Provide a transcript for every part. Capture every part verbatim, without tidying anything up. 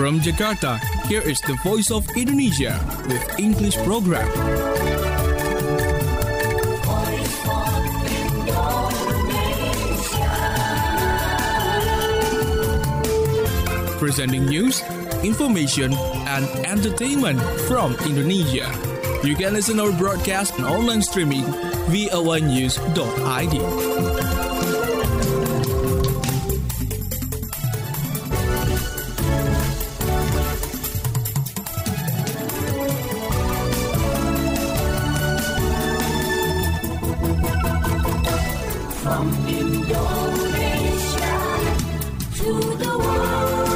From Jakarta, here is the Voice of Indonesia with English program. Voice of Indonesia. Presenting news, information, and entertainment from Indonesia. You can listen our broadcast and online streaming v o a news dot i d. From Indonesia to the world.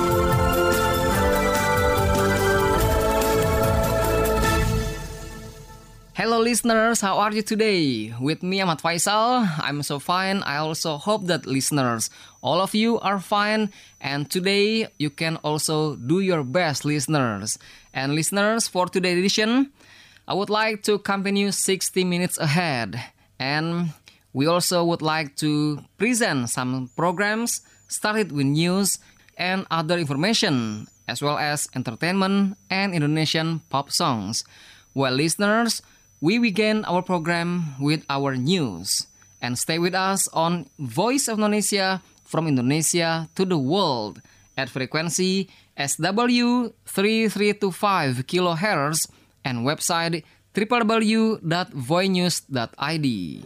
Hello listeners, how are you today? With me Ahmad Faisal, I'm so fine. I also hope that listeners, all of you are fine. And today you can also do your best, listeners. And listeners, for today's edition, I would like to accompany you sixty minutes ahead. And we also would like to present some programs started with news and other information, as well as entertainment and Indonesian pop songs. Well, listeners, we begin our program with our news. And stay with us on Voice of Indonesia from Indonesia to the world at frequency S W three three two five kilohertz and website w w w dot voinews dot i d.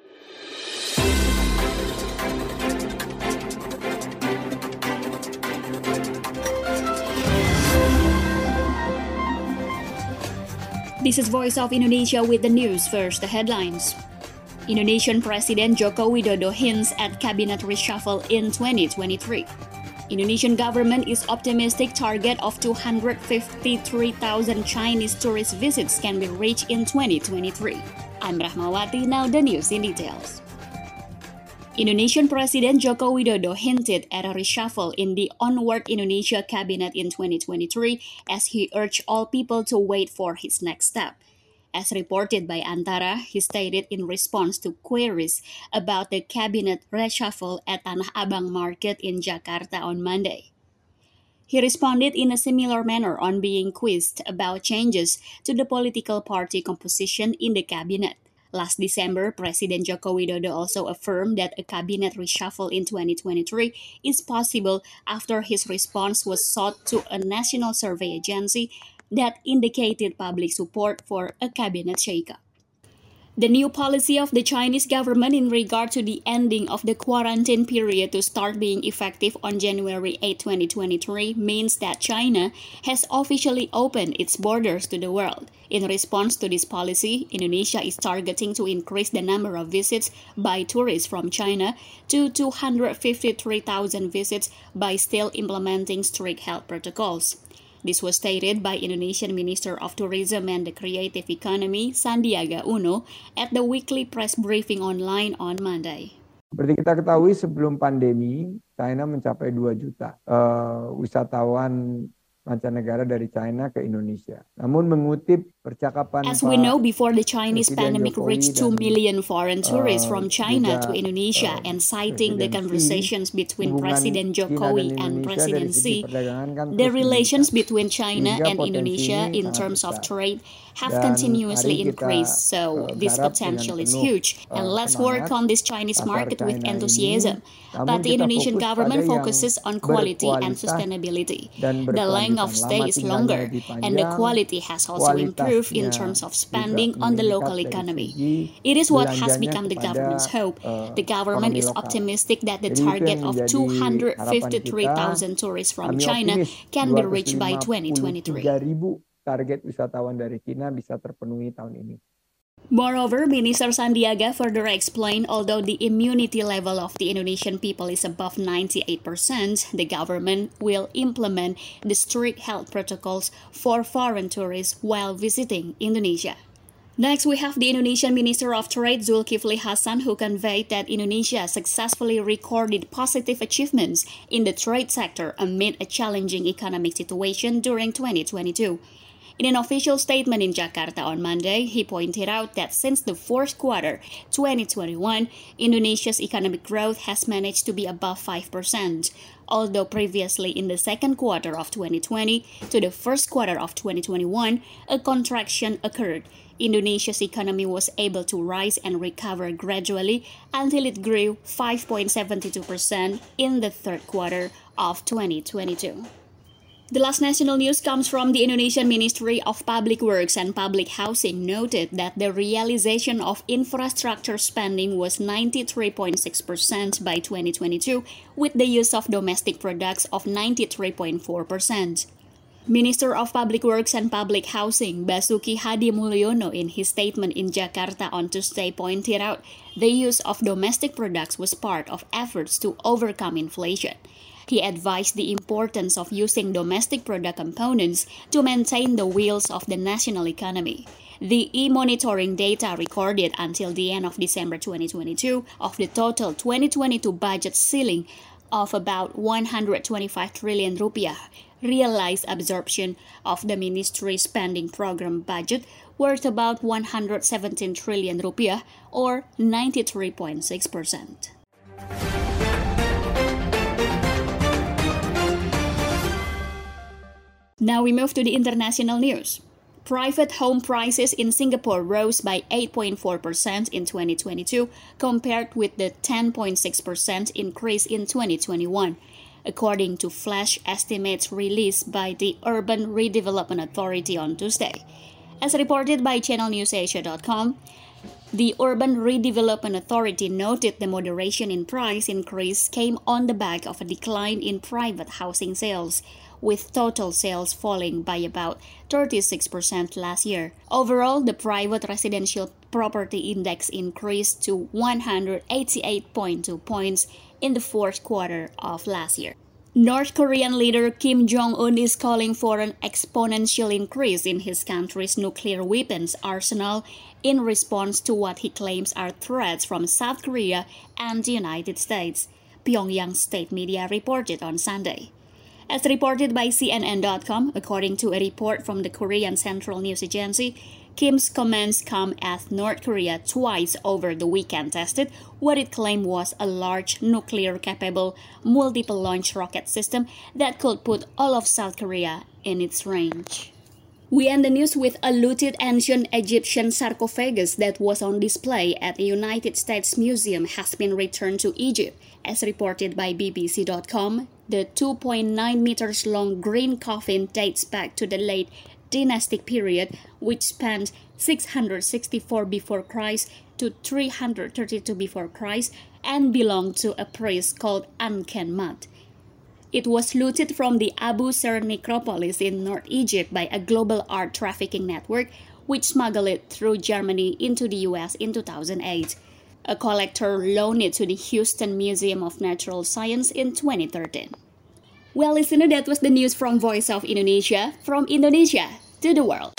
This is Voice of Indonesia with the news. First, the headlines. Indonesian President Joko Widodo hints at cabinet reshuffle in twenty twenty-three. Indonesian government is optimistic target of two hundred fifty-three thousand Chinese tourist visits can be reached in twenty twenty-three. I'm Rahmawati, now the news in details. Indonesian President Joko Widodo hinted at a reshuffle in the Onward Indonesia cabinet in twenty twenty-three as he urged all people to wait for his next step. As reported by Antara, he stated in response to queries about the cabinet reshuffle at Tanah Abang Market in Jakarta on Monday. He responded in a similar manner on being quizzed about changes to the political party composition in the cabinet. Last December, President Joko Widodo also affirmed that a cabinet reshuffle in twenty twenty-three is possible after his response was sought to a national survey agency that indicated public support for a cabinet shakeup. The new policy of the Chinese government in regard to the ending of the quarantine period to start being effective on January eighth, twenty twenty-three means that China has officially opened its borders to the world. In response to this policy, Indonesia is targeting to increase the number of visits by tourists from China to two hundred fifty-three thousand visits by still implementing strict health protocols. This was stated by Indonesian Minister of Tourism and the Creative Economy, Sandiaga Uno, at the weekly press briefing online on Monday. Seperti kita ketahui sebelum pandemi, China mencapai dua juta uh, wisatawan mancanegara dari China ke Indonesia. Namun mengutip percakapan As we know, before the Chinese pandemic reached two million foreign tourists from China to Indonesia, and citing the conversations between President Jokowi and President Xi, the relations between China and Indonesia in terms of trade have continuously increased, so this potential is huge, and let's work on this Chinese market with enthusiasm. But the Indonesian government focuses on quality and sustainability. The length of stay is longer, and the quality has also improved in terms of spending on the local economy. It is what has become the government's hope. The government is optimistic that the target of two hundred fifty-three thousand tourists from China can be reached by twenty twenty-three. Target wisatawan dari China bisa terpenuhi tahun ini. Moreover, Minister Sandiaga further explained, although the immunity level of the Indonesian people is above ninety-eight percent, the government will implement the strict health protocols for foreign tourists while visiting Indonesia. Next, we have the Indonesian Minister of Trade Zulkifli Hasan, who conveyed that Indonesia successfully recorded positive achievements in the trade sector amid a challenging economic situation during twenty twenty-two. In an official statement in Jakarta on Monday, he pointed out that since the fourth quarter twenty twenty-one, Indonesia's economic growth has managed to be above five percent, although previously in the second quarter of twenty twenty to the first quarter of twenty twenty-one, a contraction occurred. Indonesia's economy was able to rise and recover gradually until it grew five point seven two percent in the third quarter of twenty twenty-two. The last national news comes from the Indonesian Ministry of Public Works and Public Housing noted that the realization of infrastructure spending was ninety-three point six percent by twenty twenty-two, with the use of domestic products of ninety-three point four percent. Minister of Public Works and Public Housing Basuki Hadi Mulyono in his statement in Jakarta on Tuesday pointed out the use of domestic products was part of efforts to overcome inflation. He advised the importance of using domestic product components to maintain the wheels of the national economy. The e-monitoring data recorded until the end of December twenty twenty-two of the total twenty twenty-two budget ceiling of about one hundred twenty-five trillion rupiah realized absorption of the ministry spending program budget worth about one hundred seventeen trillion rupiah or ninety-three point six percent. Now we move to the international news. Private home prices in Singapore rose by eight point four percent in twenty twenty-two compared with the ten point six percent increase in twenty twenty-one, according to flash estimates released by the Urban Redevelopment Authority on Tuesday. As reported by channel news asia dot com, the Urban Redevelopment Authority noted the moderation in price increase came on the back of a decline in private housing sales, with total sales falling by about thirty-six percent last year. Overall, the private residential property index increased to one hundred eighty-eight point two points in the fourth quarter of last year. North Korean leader Kim Jong-un is calling for an exponential increase in his country's nuclear weapons arsenal in response to what he claims are threats from South Korea and the United States, Pyongyang state media reported on Sunday. As reported by C N N dot com, according to a report from the Korean Central News Agency, Kim's comments come as North Korea twice over the weekend tested what it claimed was a large nuclear-capable multiple-launch rocket system that could put all of South Korea in its range. We end the news with a looted ancient Egyptian sarcophagus that was on display at the United States Museum has been returned to Egypt. As reported by B B C dot com, the two point nine meters long green coffin dates back to the late dynastic period, which spanned six hundred sixty-four before Christ to three hundred thirty-two before Christ and belonged to a priest called Ankhenmat. It was looted from the Abu Sir necropolis in North Egypt by a global art trafficking network, which smuggled it through Germany into the U S in two thousand eight. A collector loaned it to the Houston Museum of Natural Science in twenty thirteen. Well, listener, that was the news from Voice of Indonesia, from Indonesia to the world.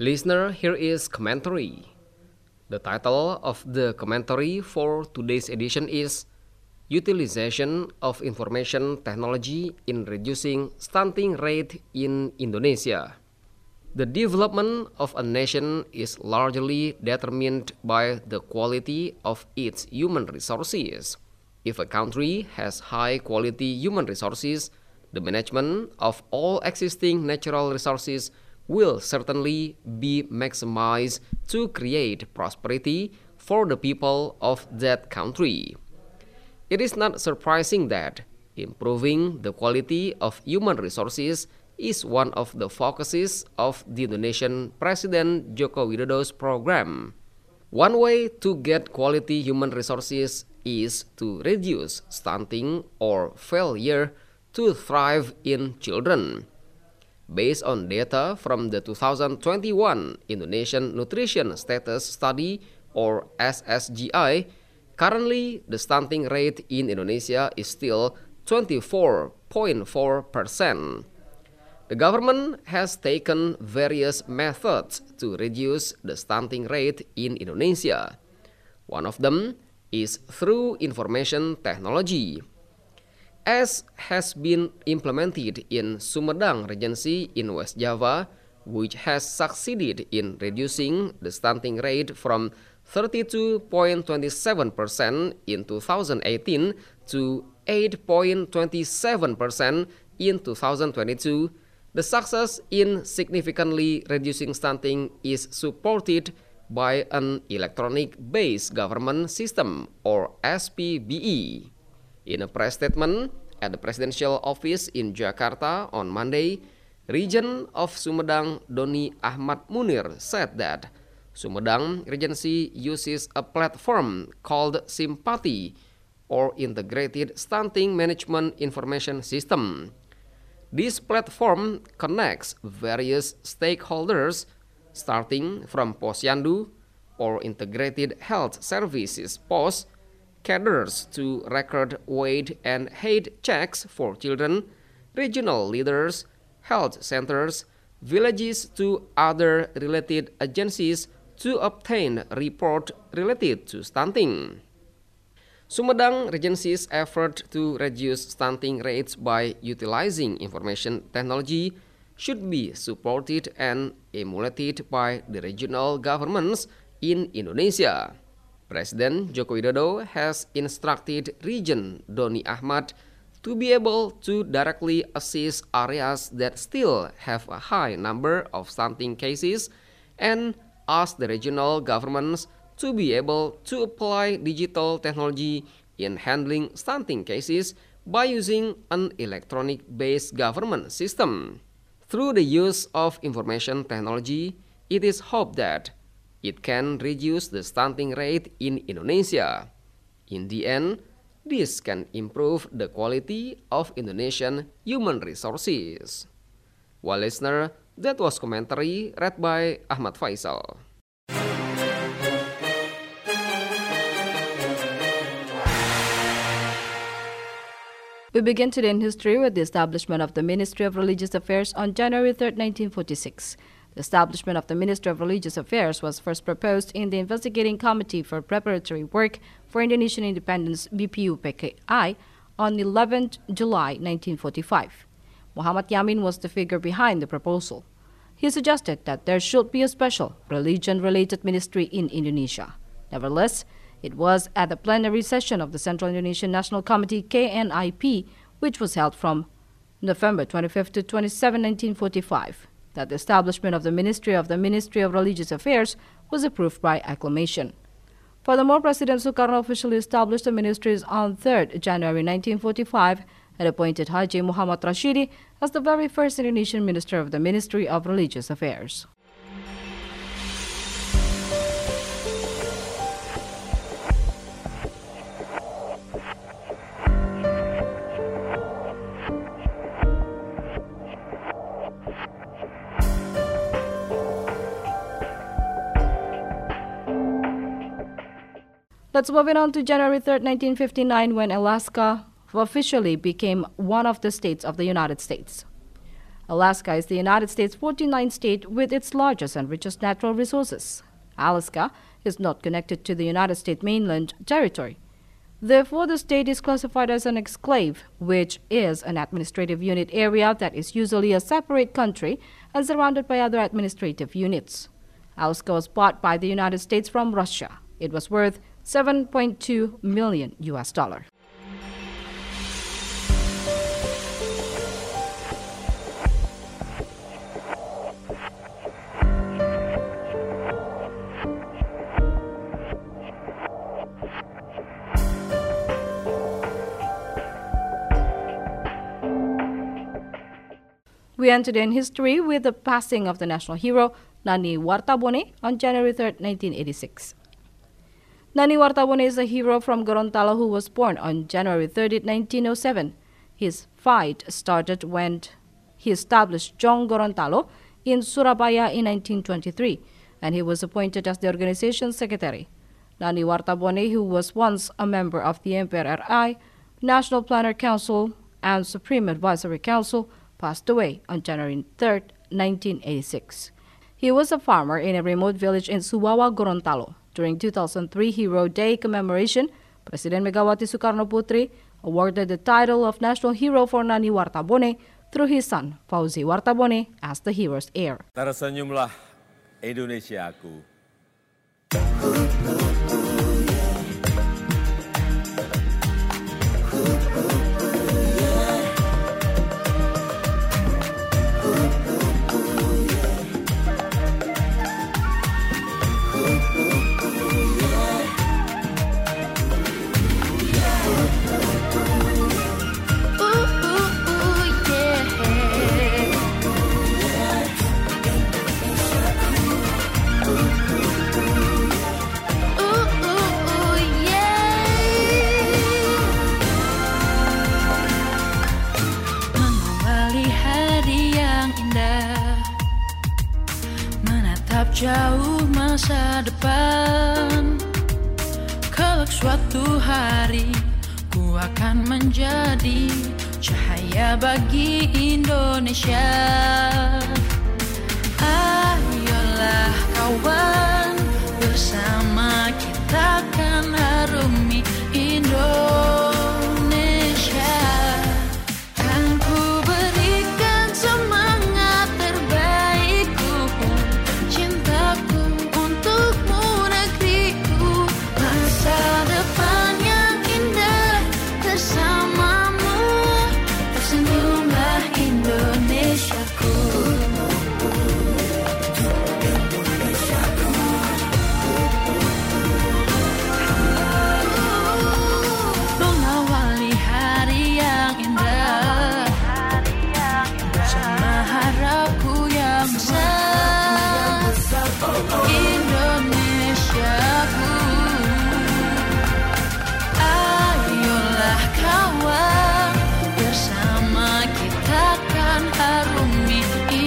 Listener, here is commentary. The title of the commentary for today's edition is Utilization of Information Technology in Reducing Stunting Rate in Indonesia. The development of a nation is largely determined by the quality of its human resources. If a country has high-quality human resources, the management of all existing natural resources will certainly be maximized to create prosperity for the people of that country. It is not surprising that improving the quality of human resources is one of the focuses of the Indonesian President Joko Widodo's program. One way to get quality human resources is to reduce stunting or failure to thrive in children. Based on data from the two thousand twenty-one Indonesian Nutrition Status Study or S S G I, currently, the stunting rate in Indonesia is still twenty-four point four percent. The government has taken various methods to reduce the stunting rate in Indonesia. One of them is through information technology. As has been implemented in Sumedang Regency in West Java, which has succeeded in reducing the stunting rate from thirty-two point two seven percent in two thousand eighteen to eight point two seven percent in two thousand twenty-two, the success in significantly reducing stunting is supported by an electronic-based government system or S P B E. In a press statement at the Presidential Office in Jakarta on Monday, Region of Sumedang Doni Ahmad Munir said that Sumedang Regency uses a platform called Simpati or Integrated Stunting Management Information System. This platform connects various stakeholders starting from Posyandu or Integrated Health Services P O S, caters to record weight and height checks for children, regional leaders, health centers, villages to other related agencies to obtain report related to stunting. Sumedang Regency's effort to reduce stunting rates by utilizing information technology should be supported and emulated by the regional governments in Indonesia. President Joko Widodo has instructed Region Doni Ahmad to be able to directly assist areas that still have a high number of stunting cases and ask the regional governments to be able to apply digital technology in handling stunting cases by using an electronic-based government system. Through the use of information technology, it is hoped that it can reduce the stunting rate in Indonesia. In the end, this can improve the quality of Indonesian human resources. Well, listener, that was commentary read by Ahmad Faisal. We begin today in history with the establishment of the Ministry of Religious Affairs on January third, nineteen forty-six. The establishment of the Ministry of Religious Affairs was first proposed in the Investigating Committee for Preparatory Work for Indonesian Independence B P U P K I on eleventh July nineteen forty-five. Muhammad Yamin was the figure behind the proposal. He suggested that there should be a special religion-related ministry in Indonesia. Nevertheless, it was at the plenary session of the Central Indonesian National Committee K N I P, which was held from November twenty-fifth to twenty-seventh, nineteen forty-five, that the establishment of the Ministry of the Ministry of Religious Affairs was approved by acclamation. Furthermore, President Sukarno officially established the ministries on third January nineteen forty-five and appointed Haji Muhammad Rashidi as the very first Indonesian Minister of the Ministry of Religious Affairs. Let's move it on to January third, nineteen fifty-nine, when Alaska officially became one of the states of the United States. Alaska is the United States' forty-ninth state with its largest and richest natural resources. Alaska is not connected to the United States mainland territory. Therefore, the state is classified as an exclave, which is an administrative unit area that is usually a separate country and surrounded by other administrative units. Alaska was bought by the United States from Russia. It was worth seven point two million U S dollars. We end today in history with the passing of the national hero Nani Wartabone on January third, nineteen eighty-six. Nani Wartabone is a hero from Gorontalo who was born on January thirtieth, nineteen oh seven. His fight started when he established Jong Gorontalo in Surabaya in nineteen twenty-three, and he was appointed as the organization's secretary. Nani Wartabone, who was once a member of the M P R R I, National Planner Council, and Supreme Advisory Council, passed away on January third, nineteen eighty-six. He was a farmer in a remote village in Suwawa, Gorontalo. During two thousand three Hero Day commemoration, President Megawati Soekarno-Putri awarded the title of National Hero for Nani Wartabone through his son, Fauzi Wartabone, as the hero's heir. Tersenyumlah Indonesiaku. Jauh masa depan, kelak suatu hari ku akan menjadi cahaya bagi Indonesia. Ayolah kawan, bersama kita akan harumi Indonesia. Kan ku berikan semangat terbaikku, untukmu negeriku, masa depan yang indah bersamamu, tersenyumlah Indonesiaku. Mengawali hari yang indah bersama harapku yang besar, Indonesiaku. Ayolah kawan, bersama kita akan harumi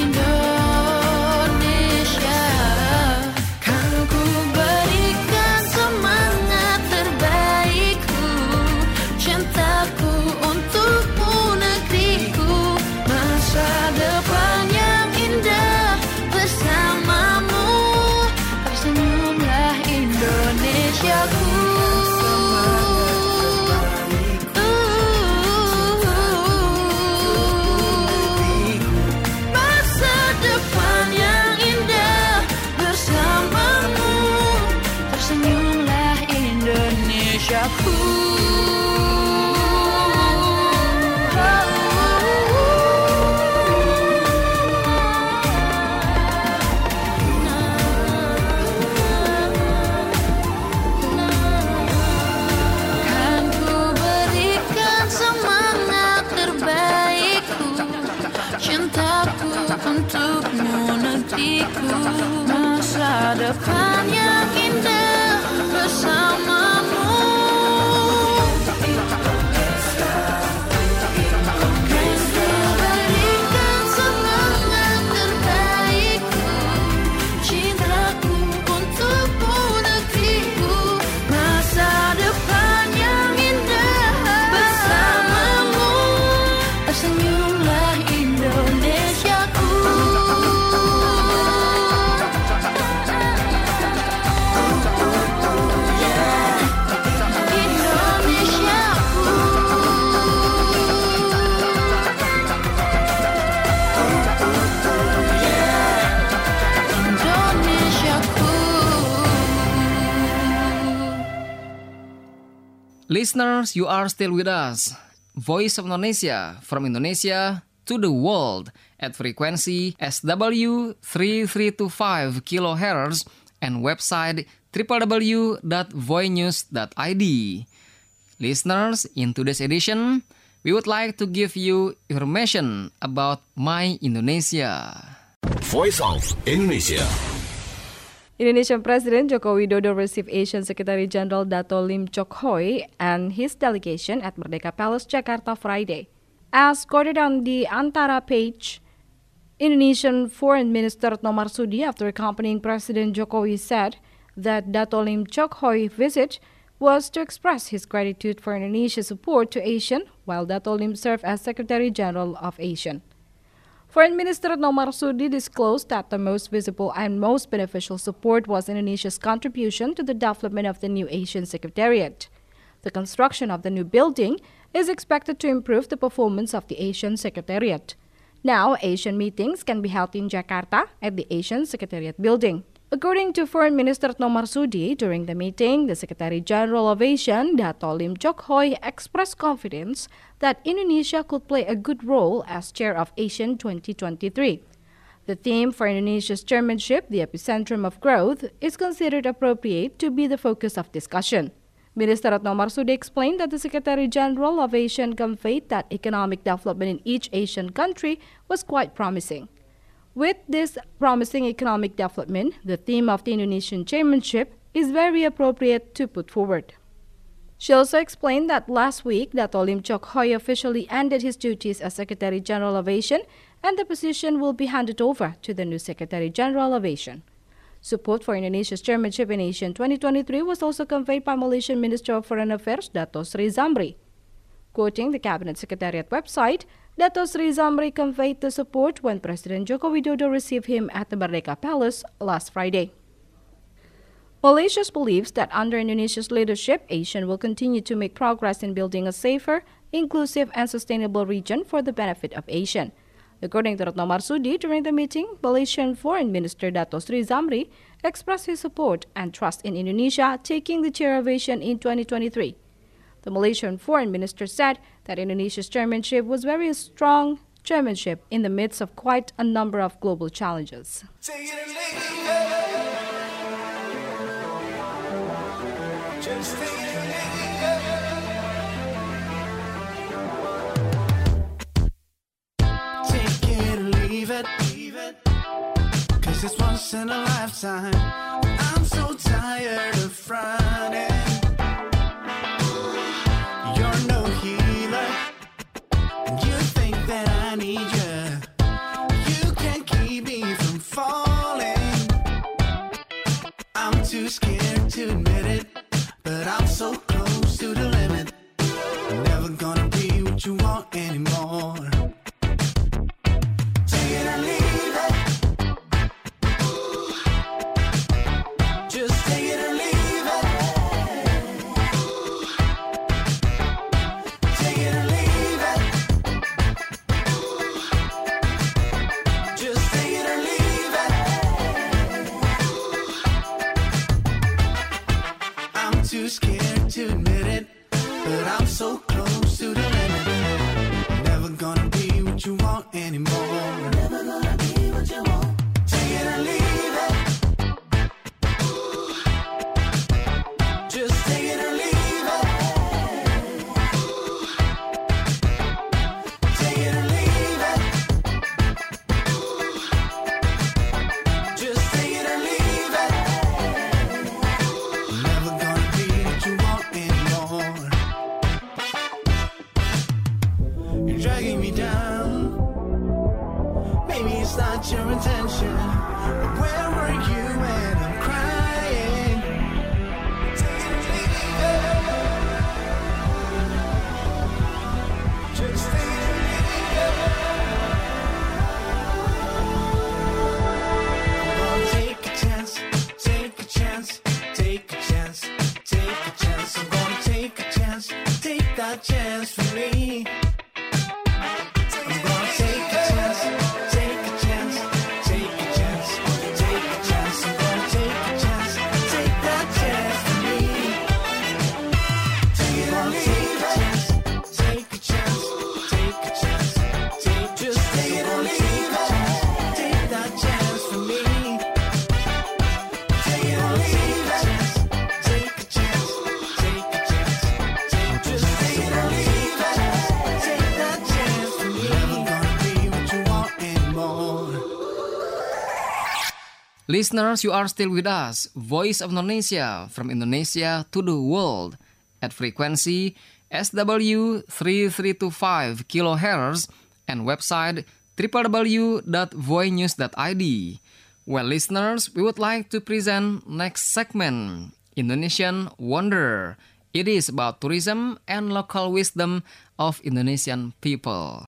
Indonesia. Kan ku berikan semangat terbaikku, cintaku untukmu negeriku, masa depan yang indah bersamamu, tersenyumlah Indonesiaku. Masa depan yang indah bersamamu, tersenyumlah Indonesiaku. Kan ku berikan semangat terbaikku, cintaku untukmu negeriku, masa depan yang indah bersamamu. Kan ku berikan semangat terbaikku, cintaku untukmu negeriku, masa depan yang indah bersamamu, tersenyumlah Indonesia. Listeners, you are still with us. Voice of Indonesia, from Indonesia to the world at frequency S W three three two five kilohertz and website w w w dot voice news dot i d. Listeners, in today's edition, we would like to give you information about My Indonesia. Voice of Indonesia. Indonesian President Joko Widodo received Asian Secretary-General Dato Lim Chok Hoi and his delegation at Merdeka Palace, Jakarta, Friday. As quoted on the Antara page, Indonesian Foreign Minister Retno Marsudi, after accompanying President Jokowi, said that Dato Lim Chok Hoi's visit was to express his gratitude for Indonesia's support to ASEAN, while Dato Lim served as Secretary-General of ASEAN. Foreign Minister Retno Marsudi disclosed that the most visible and most beneficial support was Indonesia's contribution to the development of the new Asian Secretariat. The construction of the new building is expected to improve the performance of the Asian Secretariat. Now, Asian meetings can be held in Jakarta at the Asian Secretariat building. According to Foreign Minister Retno Marsudi, during the meeting, the Secretary-General of ASEAN, Dato Lim Chok Hoi, expressed confidence that Indonesia could play a good role as chair of ASEAN twenty twenty-three. The theme for Indonesia's chairmanship, the epicentrum of growth, is considered appropriate to be the focus of discussion. Minister Retno Marsudi explained that the Secretary-General of ASEAN conveyed that economic development in each Asian country was quite promising. With this promising economic development, the theme of the Indonesian chairmanship is very appropriate to put forward. She also explained that last week, Dato Lim Chok Hoi officially ended his duties as Secretary-General of ASEAN, and the position will be handed over to the new Secretary-General of ASEAN. Support for Indonesia's chairmanship in ASEAN twenty twenty-three was also conveyed by Malaysian Minister of Foreign Affairs, Dato Sri Zamri. Quoting the Cabinet Secretariat website, Dato Sri Zamri conveyed the support when President Joko Widodo received him at the Merdeka Palace last Friday. Malaysia believes that under Indonesia's leadership, ASEAN will continue to make progress in building a safer, inclusive, and sustainable region for the benefit of ASEAN. According to Retno Marsudi, during the meeting, Malaysian Foreign Minister Dato Sri Zamri expressed his support and trust in Indonesia taking the chair of ASEAN in twenty twenty-three. The Malaysian Foreign Minister said that Indonesia's chairmanship was very strong chairmanship in the midst of quite a number of global challenges. Cause it's once in a lifetime. I'm so tired of fronting. You're no healer, and you think that I need you. You can't keep me from falling. I'm too scared to admit it, but I'm so close to the limit. I'm never gonna be what you want anymore. Take it or leave it. Just take it or leave it. Take it or leave it. Just take it or leave it. I'm too scared to admit it, but I'm so close to the limit. Never gonna be what you want anymore. Never gonna be what you want. Take it or leave it. Just take it or leave it. Take it or leave it. Just take it or leave it. Never gonna be what you want anymore. You're dragging me down. Maybe it's not your intention, but where were you when I'm crying? Take it or leave it. Just take it or leave it. I'm gonna take a chance, take a chance, take a chance, take a chance. I'm gonna take a chance, take that chance for me. I'm gonna take a chance, take a chance, take a chance, take a chance. I'm gonna take a chance, take that chance for me. Take it or Listeners, you are still with us, Voice of Indonesia, from Indonesia to the world, at frequency S W three three two five kilohertz and website w w w dot voice news dot i d. Well, listeners, we would like to present next segment, Indonesian Wonder. It is about tourism and local wisdom of Indonesian people.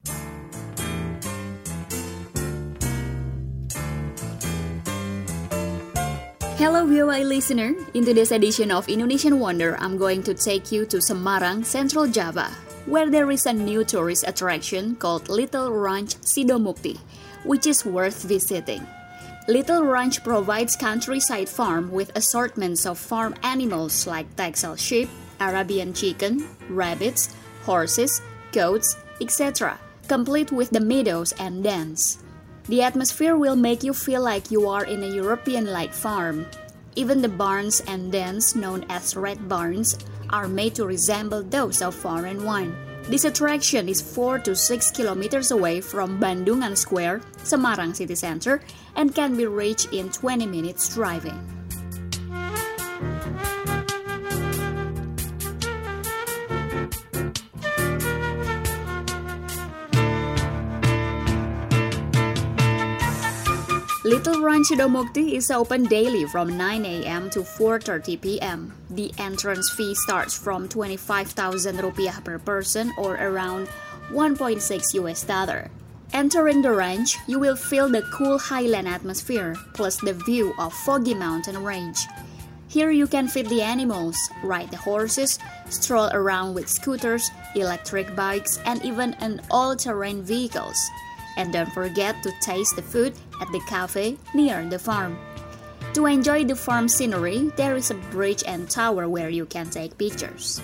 Hello V O A listener, in today's edition of Indonesian Wonder, I'm going to take you to Semarang, Central Java, where there is a new tourist attraction called Little Ranch Sidomukti, which is worth visiting. Little Ranch provides countryside farm with assortments of farm animals like Texel sheep, Arabian chicken, rabbits, horses, goats, et cetera, complete with the meadows and dens. The atmosphere will make you feel like you are in a European-like farm. Even the barns and dens, known as red barns, are made to resemble those of foreign one. This attraction is four to six kilometers away from Bandungan Square, Semarang city center, and can be reached in twenty minutes driving. Little Ranch Sidomukti is open daily from nine a.m. to four thirty p.m. The entrance fee starts from twenty-five thousand rupiah per person, or around one point six U S dollar. Entering the ranch, you will feel the cool highland atmosphere, plus the view of Foggy Mountain Range. Here you can feed the animals, ride the horses, stroll around with scooters, electric bikes, and even an all-terrain vehicles. And don't forget to taste the food at the cafe near the farm. To enjoy the farm scenery, there is a bridge and tower where you can take pictures.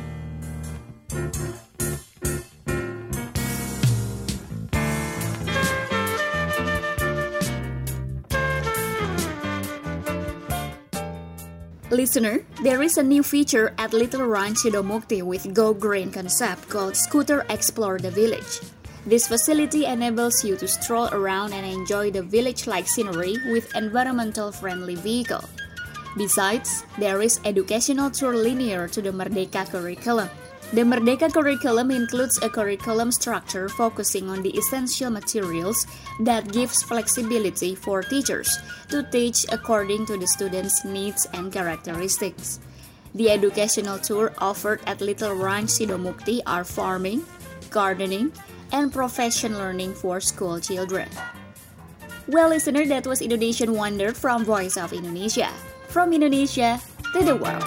Listener, there is a new feature at Little Ranch Sidomukti with Go Green concept called Scooter Explore the Village. This facility enables you to stroll around and enjoy the village-like scenery with environmental-friendly vehicle. Besides, there is educational tour linear to the Merdeka curriculum. The Merdeka curriculum includes a curriculum structure focusing on the essential materials that gives flexibility for teachers to teach according to the students' needs and characteristics. The educational tour offered at Little Ranch Sidomukti are farming, gardening, and profession learning for school children. Well, listener, that was Indonesian Wonder from Voice of Indonesia. From Indonesia to the world.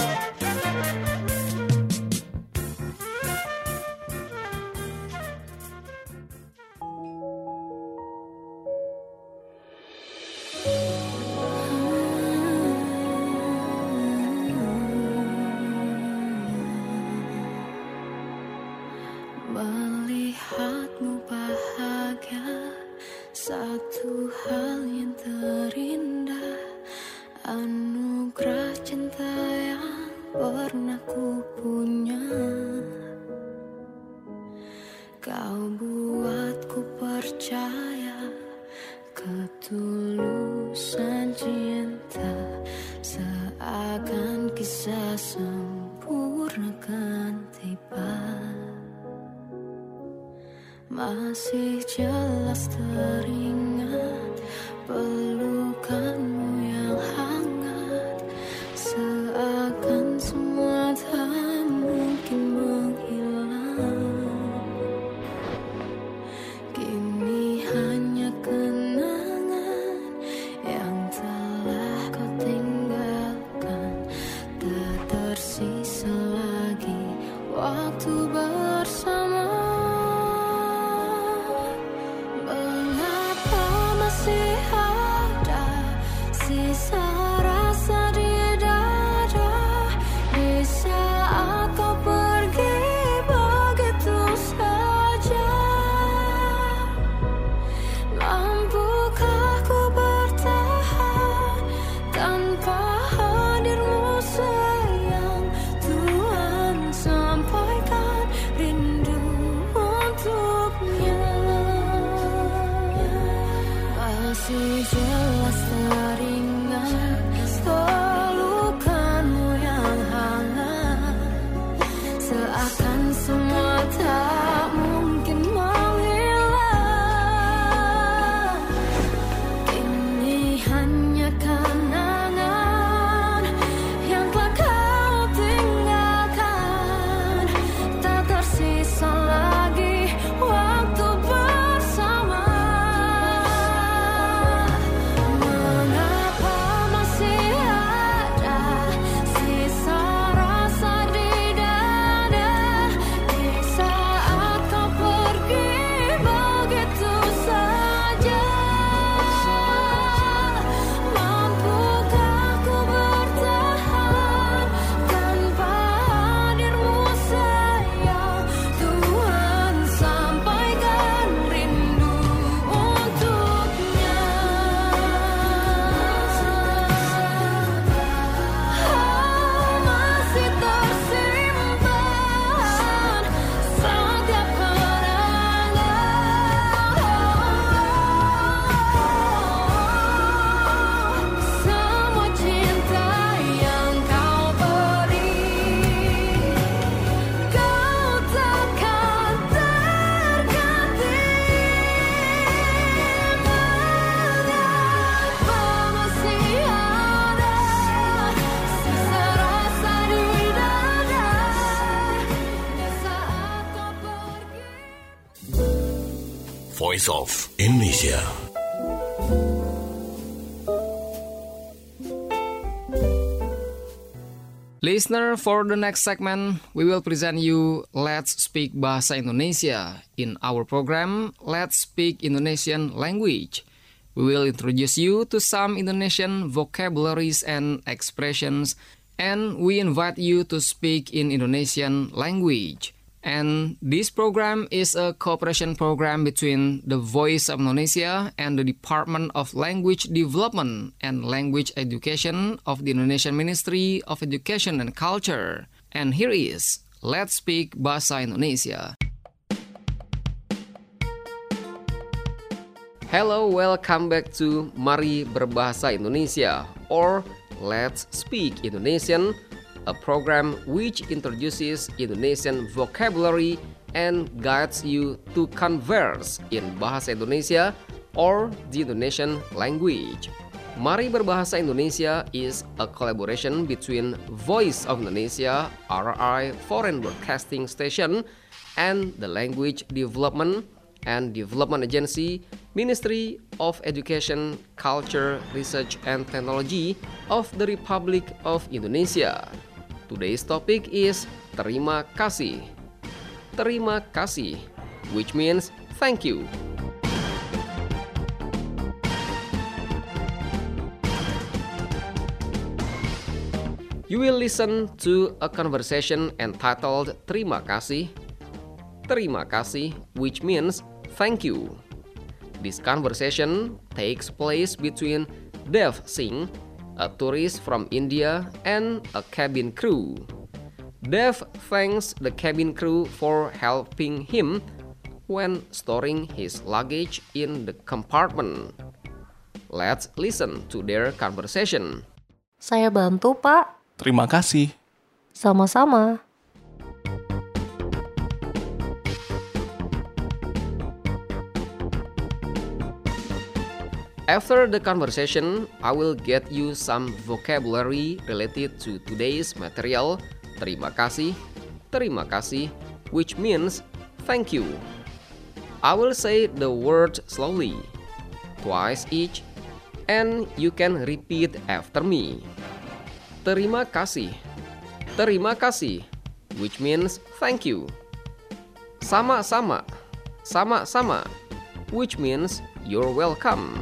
Melihatmu bahagia, satu hal yang terindah, anugerah cinta yang pernah ku punya. Kau buatku percaya ketulusan cinta, seakan kisah sempurna kan tiba. Masih jelas teringat pelukanmu yang hangat, seakan semua tak mungkin menghilang. Kini hanya kenangan yang telah kau tinggalkan, tak tersisa lagi waktu bersama. Masih ada sisa rasa di dada di saat kau pergi begitu saja. Mampukah ku bertahan tanpa hadirmu sayang? Tuhan sampaikan rindu untuknya. Masih jelas teringat semua tak mungkin menghilang. Kini hanya kenangan yang telah kau tinggalkan. Tak tersisa lagi waktu bersama. Mengapa masih ada sisa rasa di dada di saat kau pergi begitu saja? Mampukah ku bertahan tanpa hadirmu sayang? Tuhan, sampaikan rindu untuknya. Oh, masih tersimpan setiap kenangan. Semua cinta yang kau beri, kau takkan terganti. Mengapa masih ada sisa rasa di dada di saat kau pergi? Voice of Indonesia. Listener, for the next segment, we will present you Let's Speak Bahasa Indonesia. In our program, Let's Speak Indonesian Language. We will introduce you to some Indonesian vocabularies and expressions, and we invite you to speak in Indonesian language. And this program is a cooperation program between the Voice of Indonesia and the Department of Language Development and Language Education of the Indonesian Ministry of Education and Culture. And here is Let's Speak Bahasa Indonesia. Hello, welcome back to Mari Berbahasa Indonesia or Let's Speak Indonesian, a program which introduces Indonesian vocabulary and guides you to converse in Bahasa Indonesia or the Indonesian language. Mari Berbahasa Indonesia is a collaboration between Voice of Indonesia, R I Foreign Broadcasting Station, and the Language Development and Development Agency, Ministry of Education, Culture, Research and Technology of the Republic of Indonesia. Today's topic is terima kasih. Terima kasih, which means thank you. You will listen to a conversation entitled Terima kasih. Terima kasih, which means thank you. This conversation takes place between Dev Singh, a tourist from India, and a cabin crew. Dev thanks the cabin crew for helping him when storing his luggage in the compartment. Let's listen to their conversation. Saya bantu, Pak. Terima kasih. Sama-sama. After the conversation, I will get you some vocabulary related to today's material. Terima kasih, terima kasih, which means thank you. I will say the word slowly, twice each, and you can repeat after me. Terima kasih, terima kasih, which means thank you. Sama-sama, sama-sama, which means you're welcome.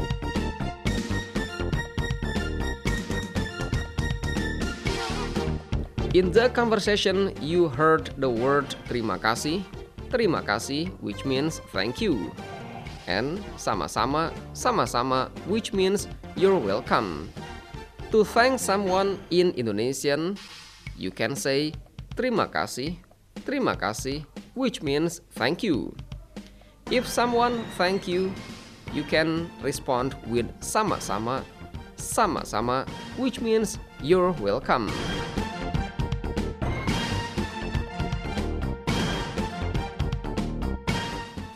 In the conversation, you heard the word terima kasih, terima kasih, which means thank you, and sama-sama, sama-sama, which means you're welcome. To thank someone in Indonesian, you can say terima kasih, terima kasih, which means thank you. If someone thank you, you can respond with sama-sama, sama-sama, which means you're welcome.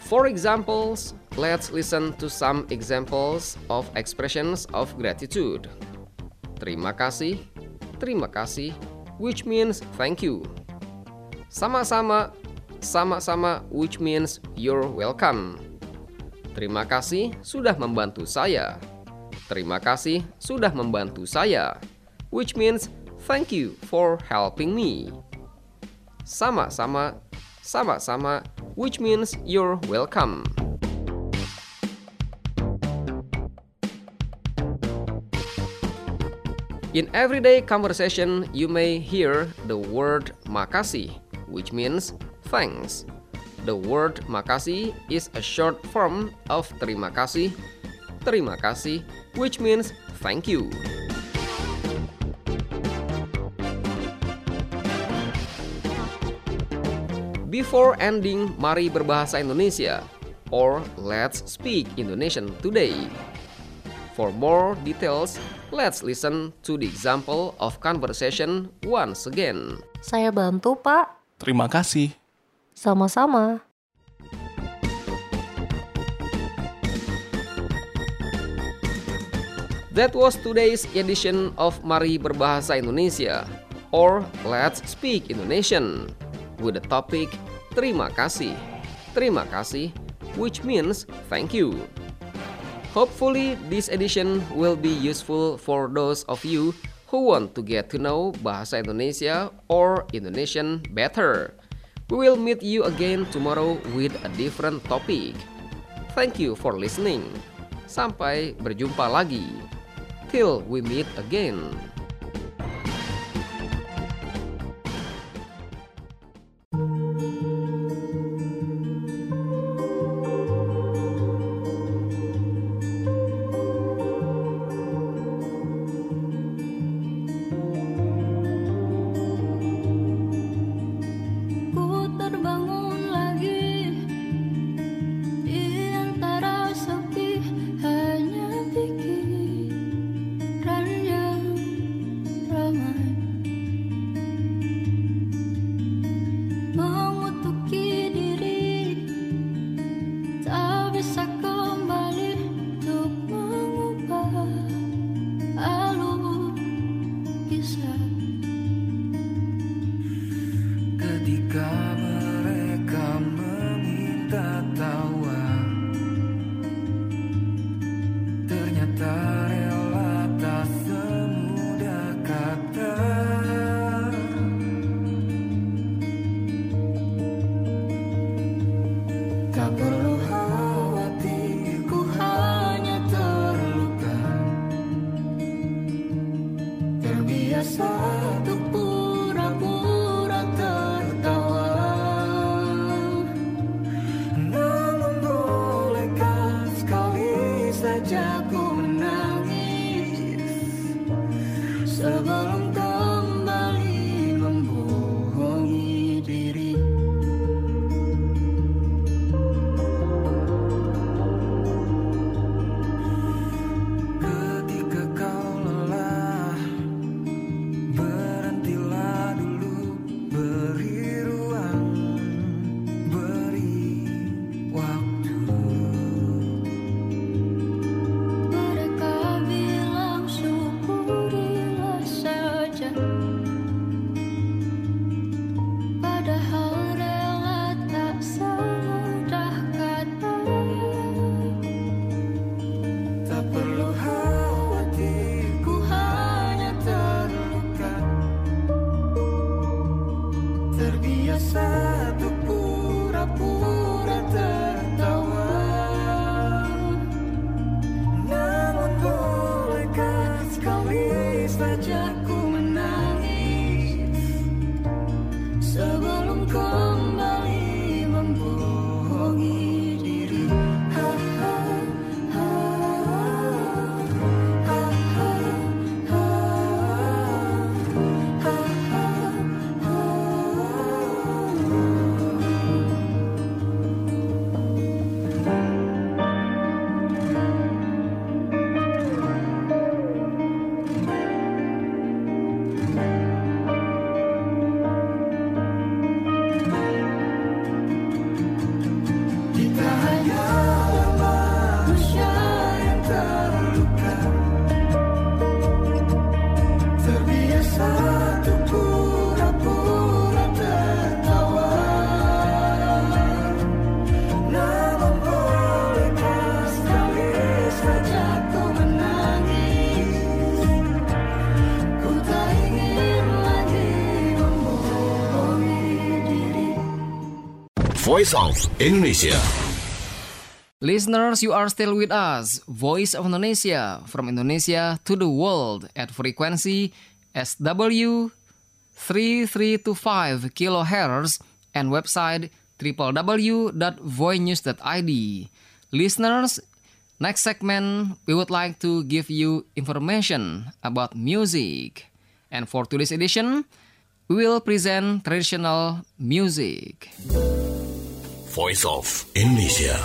For examples, let's listen to some examples of expressions of gratitude. Terima kasih, terima kasih, which means thank you. Sama-sama, sama-sama, which means you're welcome. Terima kasih sudah membantu saya. Terima kasih sudah membantu saya, which means thank you for helping me. Sama-sama, sama-sama, which means you're welcome. In everyday conversation, you may hear the word makasih, which means thanks. The word makasih is a short form of terima kasih, terima kasih, which means thank you. Before ending, mari berbahasa Indonesia, or let's speak Indonesian today. For more details, let's listen to the example of conversation once again. Saya bantu, Pak. Terima kasih. Sama-sama. That was today's edition of Mari Berbahasa Indonesia, or Let's Speak Indonesian, with the topic Terima kasih. Terima kasih, which means thank you. Hopefully, this edition will be useful for those of you who want to get to know Bahasa Indonesia or Indonesian better. We will meet you again tomorrow with a different topic. Thank you for listening. Sampai berjumpa lagi. Till we meet again. Voice of Indonesia. Listeners, you are still with us, Voice of Indonesia, from Indonesia to the world at frequency S W three three two five kilohertz and website w w w dot voinews dot i d. Listeners, next segment we would like to give you information about music. And for today's edition, we will present traditional music. Voice of Indonesia.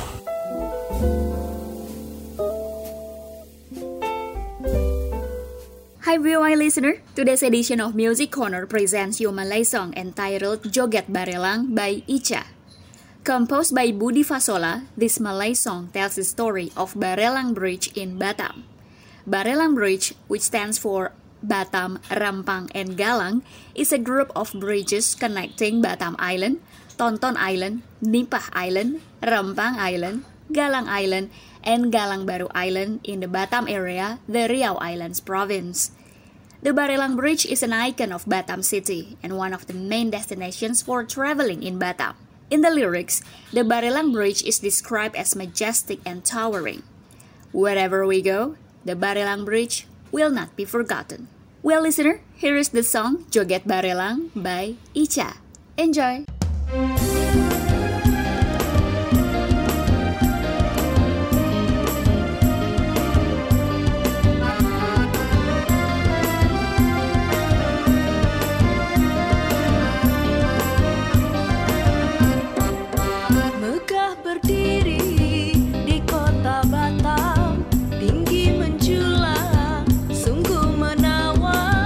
Hi V O I listener, today's edition of Music Corner presents you Malay song entitled Joget Barelang by Icha. Composed by Budi Fasola, this Malay song tells the story of Barelang Bridge in Batam. Barelang Bridge, which stands for Batam, Rampang, and Galang, is a group of bridges connecting Batam Island, Tonton Island, Nipah Island, Rampang Island, Galang Island, and Galang Baru Island in the Batam area, the Riau Islands province. The Barelang Bridge is an icon of Batam city and one of the main destinations for traveling in Batam. In the lyrics, the Barelang Bridge is described as majestic and towering. Wherever we go, the Barelang Bridge will not be forgotten. Well, listener, here is the song Joget Barelang by Icha. Enjoy!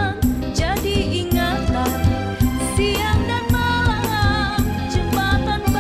Siang dan malam jembatan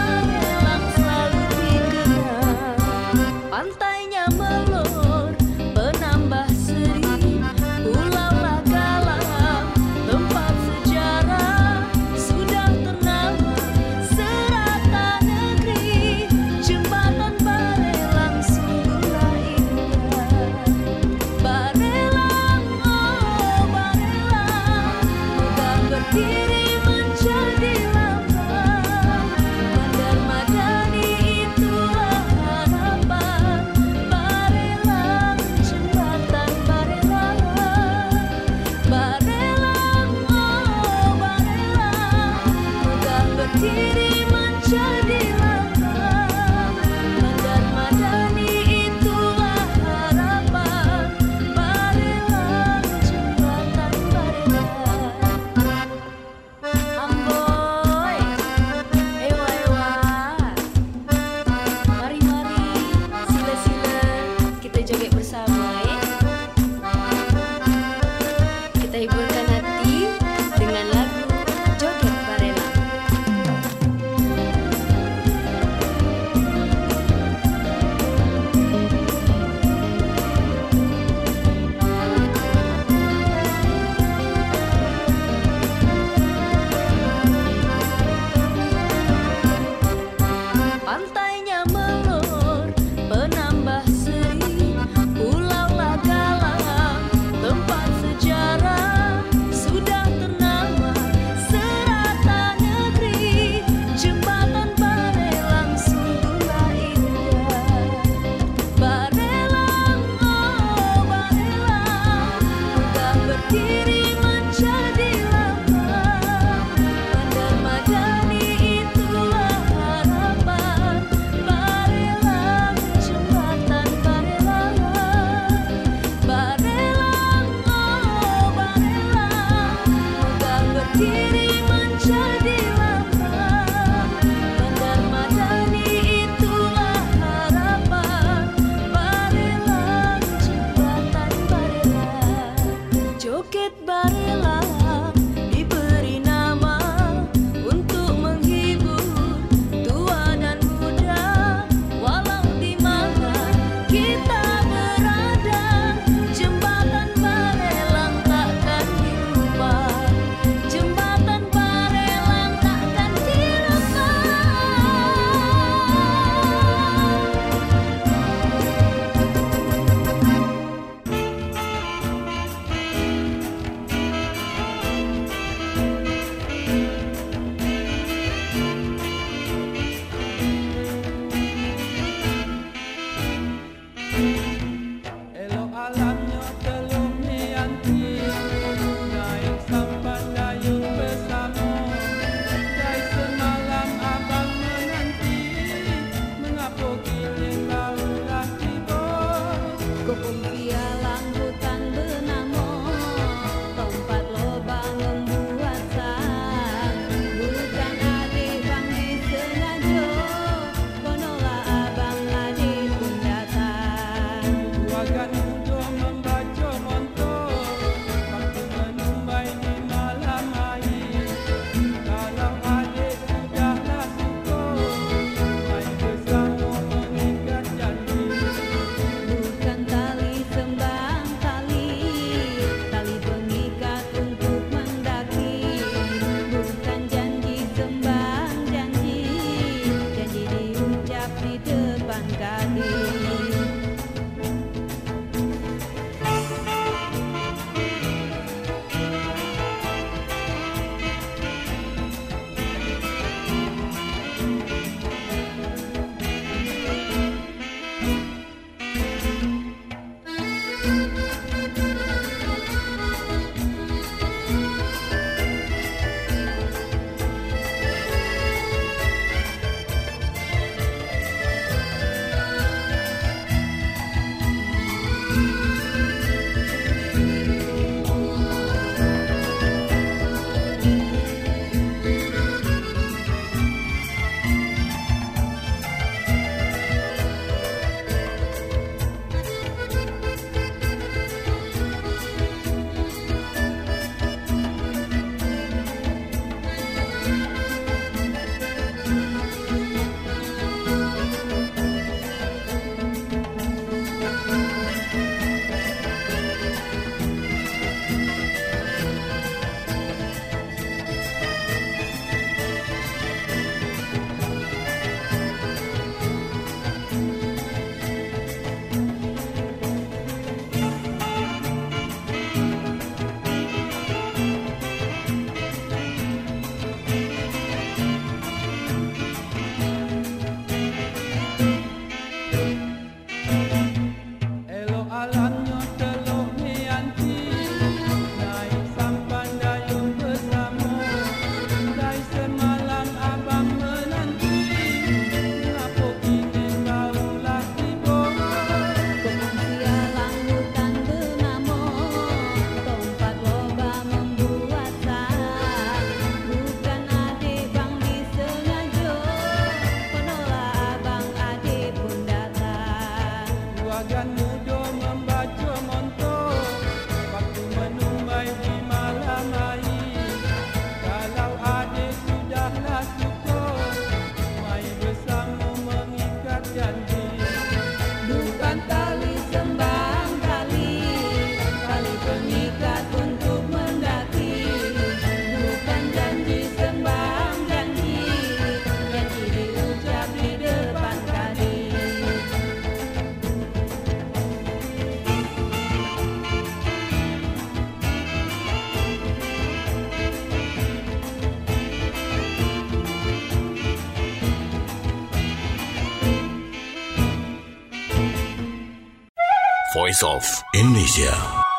Voice of Indonesia.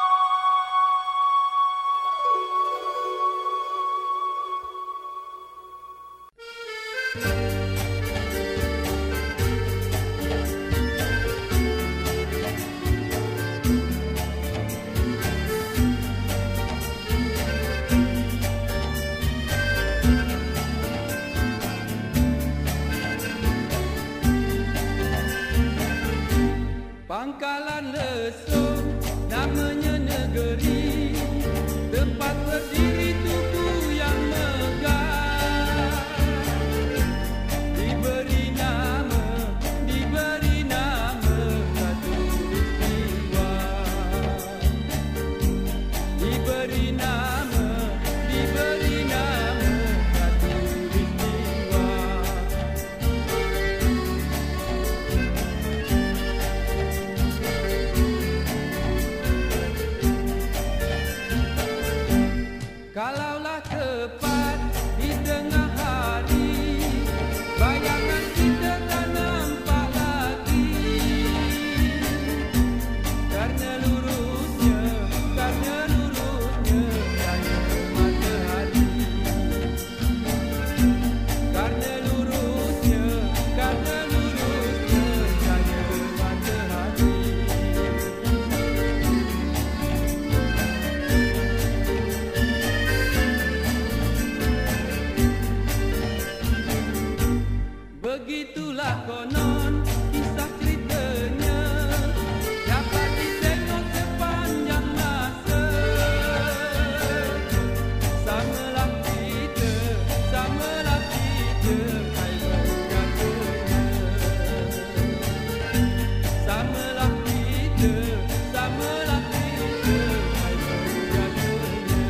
Pangkalan Lesung namanya negeri, tempat berdiri tugu yang megah. Diberi nama, diberi nama Khatulistiwa. Diberi nama, diberi nama Khatulistiwa. Kalaulah tepat di tengah hari, bayangan kita tak nampak lagi. Karena lurusnya, karena lurusnya cahaya matahari. Karena lurusnya, karena lurusnya cahaya matahari. Begitulah konon kisah ceritanya, dapat ditengok sepanjang masa. Samalah kita, samalah kita, hai menjaganya. Samalah kita, samalah kita, hai menjaganya.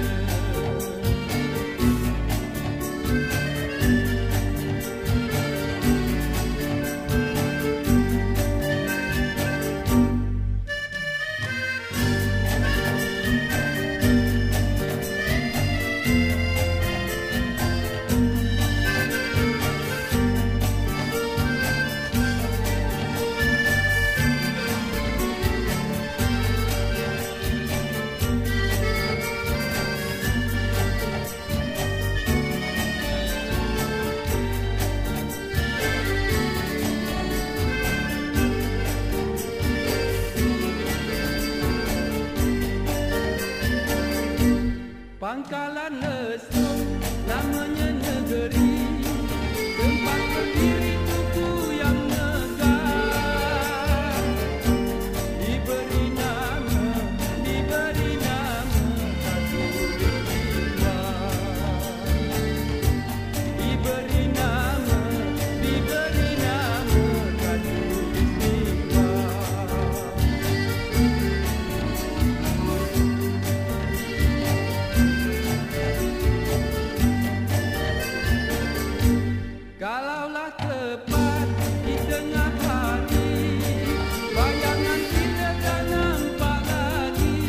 Pangkalan Lesung namanya negeri, tempat berdiri tugu yang megah. Diberi nama, diberi nama Khatulistiwa. Diberi nama, diberi nama Khatulistiwa. Kalaulah tepat di tengah hari, bayangan kita tak nampak lagi.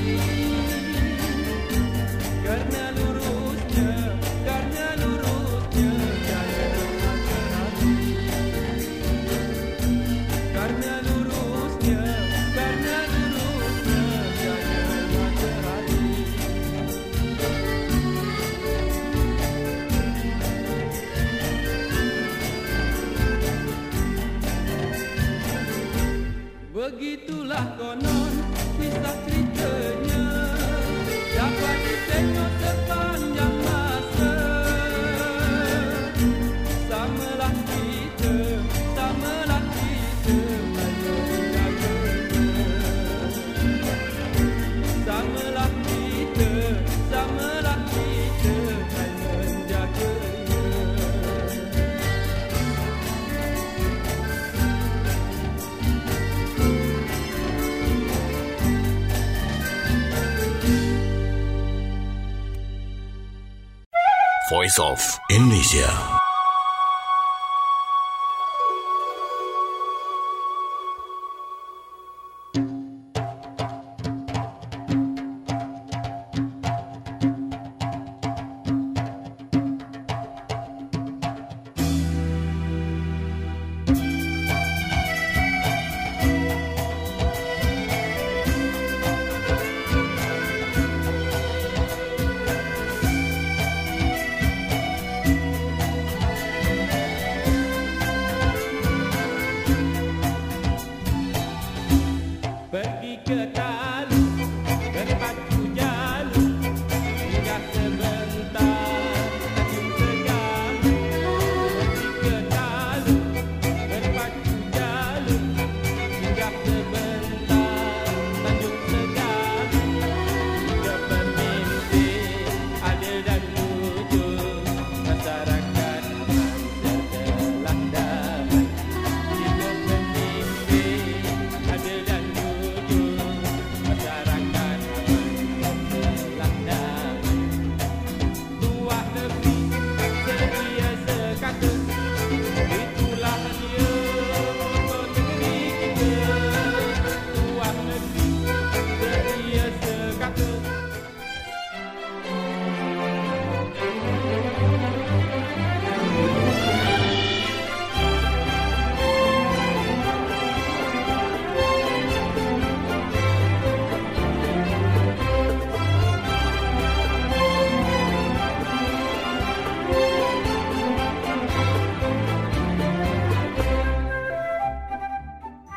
Karena lurusnya, karena lurusnya cahaya matahari. Karena lurusnya, karena lurusnya cahaya matahari. Begitulah konon kisah ceritanya, dapat ditengok sepanjang masa. Samalah kita, samalah kita, hai menjaganya. Samalah kita, samalah kita, hai menjaganya. Voice of Indonesia.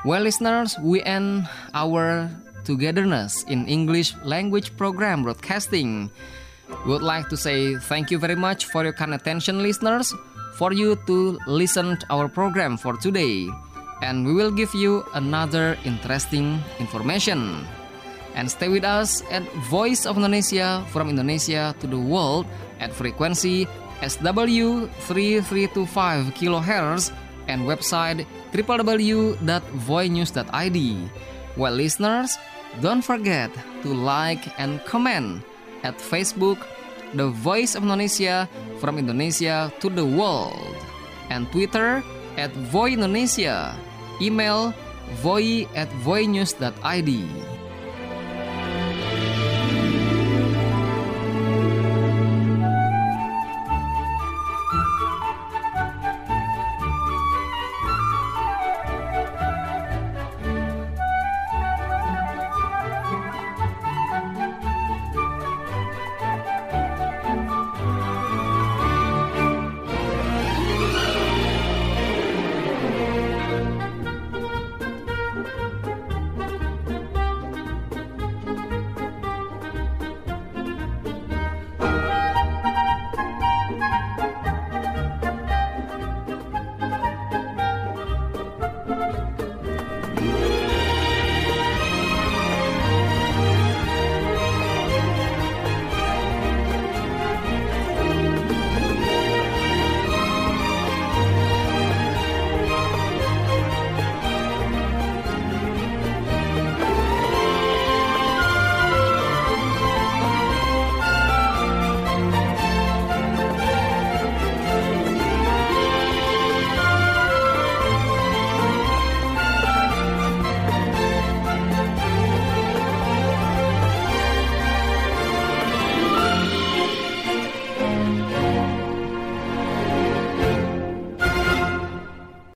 Well, listeners, we end our togetherness in English language program broadcasting. We would like to say thank you very much for your kind attention, listeners, for you to listen to our program for today. And we will give you another interesting information. And stay with us at Voice of Indonesia from Indonesia to the world at frequency S W three three two five kilohertz and website w w w dot voy news dot i d. Well, listeners, don't forget to like and comment at Facebook, The Voice of Indonesia from Indonesia to the world, and Twitter at Voy Indonesia, email voy at voy news dot i d.